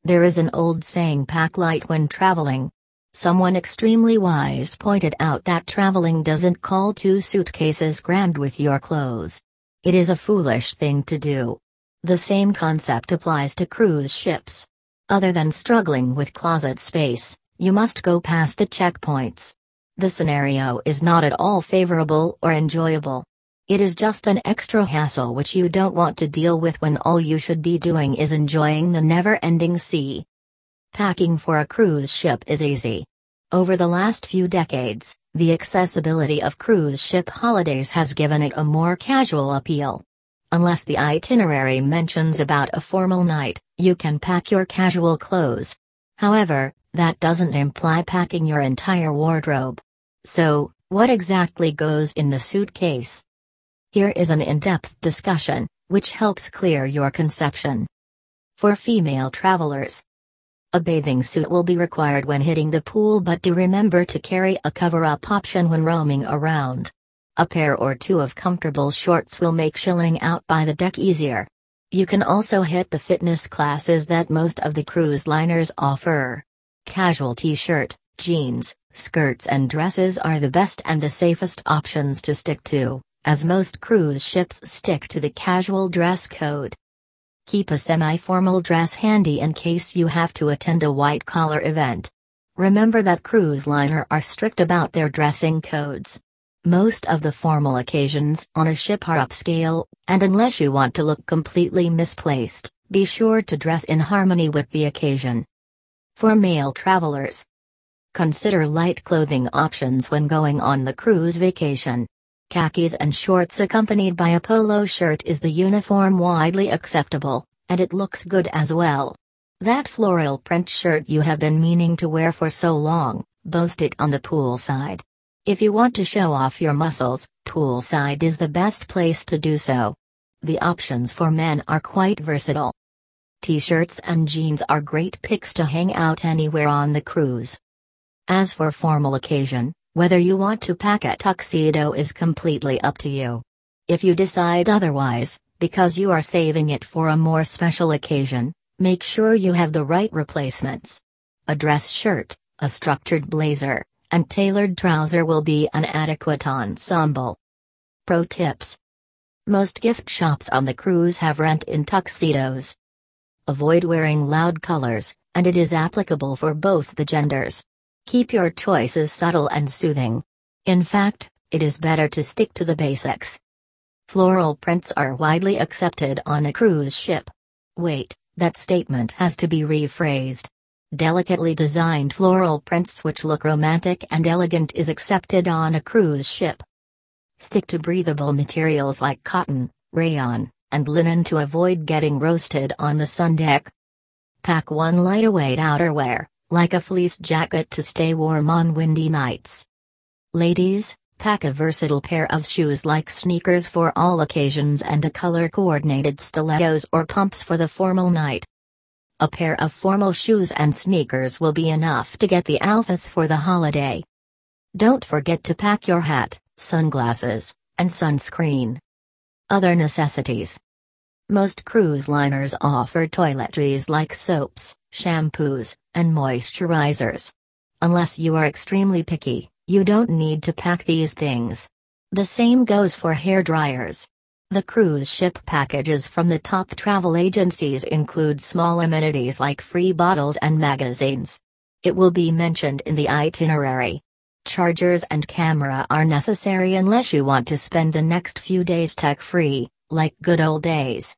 There is an old saying, pack light when traveling. Someone extremely wise pointed out that traveling doesn't call 2 suitcases crammed with your clothes. It is a foolish thing to do. The same concept applies to cruise ships. Other than struggling with closet space, you must go past the checkpoints. The scenario is not at all favorable or enjoyable. It is just an extra hassle which you don't want to deal with when all you should be doing is enjoying the never-ending sea. Packing for a cruise ship is easy. Over the last few decades, the accessibility of cruise ship holidays has given it a more casual appeal. Unless the itinerary mentions about a formal night, you can pack your casual clothes. However, that doesn't imply packing your entire wardrobe. So, what exactly goes in the suitcase? Here is an in-depth discussion, which helps clear your conception. For female travelers, a bathing suit will be required when hitting the pool, but do remember to carry a cover-up option when roaming around. A pair or two of comfortable shorts will make chilling out by the deck easier. You can also hit the fitness classes that most of the cruise liners offer. Casual t-shirt, jeans, skirts and dresses are the best and the safest options to stick to, as most cruise ships stick to the casual dress code. Keep a semi-formal dress handy in case you have to attend a white-collar event. Remember that cruise liners are strict about their dressing codes. Most of the formal occasions on a ship are upscale, and unless you want to look completely misplaced, be sure to dress in harmony with the occasion. For male travelers, consider light clothing options when going on the cruise vacation. Khakis and shorts accompanied by a polo shirt is the uniform widely acceptable, and it looks good as well. That floral print shirt you have been meaning to wear for so long, boast it on the poolside. If you want to show off your muscles, poolside is the best place to do so. The options for men are quite versatile. T-shirts and jeans are great picks to hang out anywhere on the cruise. As for formal occasion, whether you want to pack a tuxedo is completely up to you. If you decide otherwise, because you are saving it for a more special occasion, make sure you have the right replacements. A dress shirt, a structured blazer, and tailored trouser will be an adequate ensemble. Pro tips. Most gift shops on the cruise have rent-in tuxedos. Avoid wearing loud colors, and it is applicable for both the genders. Keep your choices subtle and soothing. In fact, it is better to stick to the basics. Floral prints are widely accepted on a cruise ship. Wait, that statement has to be rephrased. Delicately designed floral prints which look romantic and elegant is accepted on a cruise ship. Stick to breathable materials like cotton, rayon, and linen to avoid getting roasted on the sun deck. Pack one lightweight outerwear, like a fleece jacket, to stay warm on windy nights. Ladies, pack a versatile pair of shoes like sneakers for all occasions and a color-coordinated stilettos or pumps for the formal night. A pair of formal shoes and sneakers will be enough to get the alphas for the holiday. Don't forget to pack your hat, sunglasses, and sunscreen. Other necessities. Most cruise liners offer toiletries like soaps, shampoos, and moisturizers. Unless you are extremely picky, you don't need to pack these things. The same goes for hair dryers. The cruise ship packages from the top travel agencies include small amenities like free bottles and magazines. It will be mentioned in the itinerary. Chargers and camera are necessary unless you want to spend the next few days tech-free, like good old days.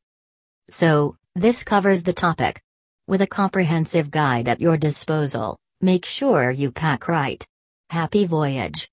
So, this covers the topic. With a comprehensive guide at your disposal, make sure you pack right. Happy voyage!